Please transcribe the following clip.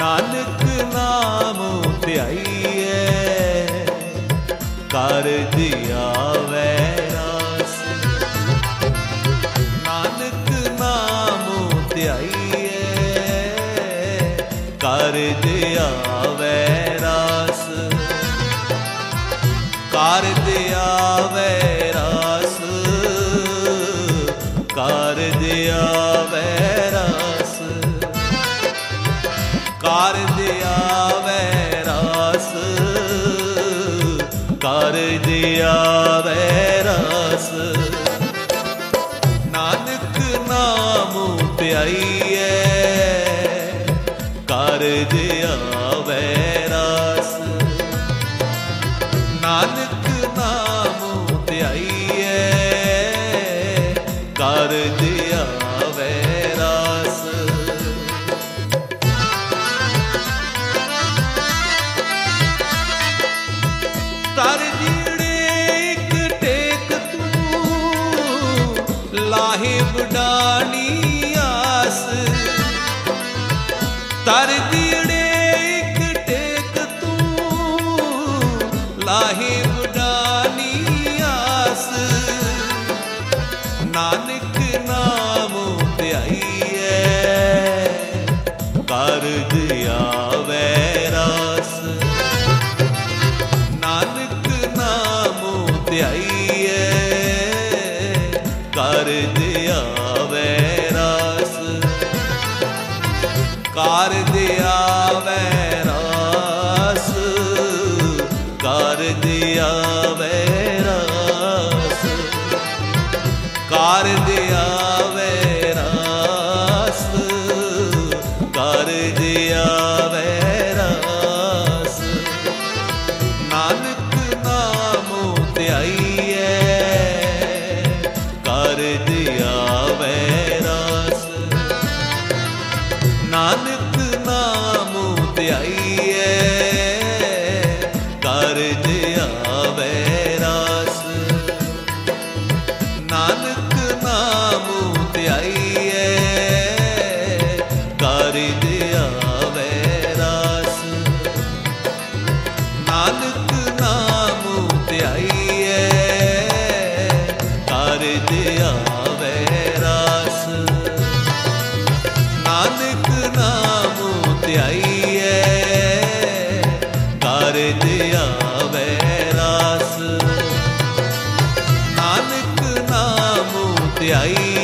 नानक नाम ध्याइए कारज आवे रास। नानक नाम ध्याइए कारज आवे रास। कारज आवे रास, कारज आवे रास, कारज आवे रास, कारज आवे रास। नानक नाम ध्याइए कारज आवे रास। नानक नाम ध्याइए कारज आवे रास। तर जीड़े एक टेक तू लाहे बुडानी आस। तर जीड़े एक टेक तू लाहे बुडानी आस। नानक नाम ध्याइए कारज आवे रास। नानक नाम ध्याइए कारज आवे रास। कारज आवे रास, कारज आवे रास, कारज आवे रास, कारज आवे रास। नानक नाम ध्याइए कारज आवे रास। नानक नाम ध्याइए कारज आवे रास। नानक नाम ध्याइए कारज आवे रास। नानक नाम ध्याइए कारज आवे रास। नानक नाम ध्याइए कारज आवे रास। नानक नाम ध्याइए